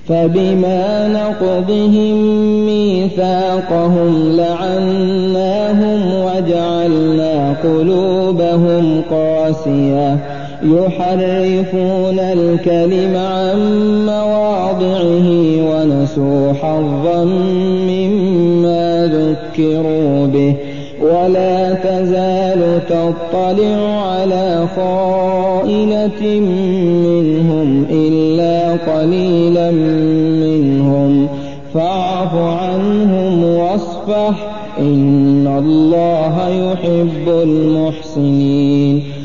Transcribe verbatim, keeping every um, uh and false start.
فبما نقضهم ميثاقهم لعناهم وجعلنا قلوبهم قاسية يحرفون الكلم عن مواضعه ونسوا حظا مما ذكروا به ولا تزال تطلع على خائنة منهم إلا قليلا منهم فاعف عنهم واصفح إن الله يحب المحسنين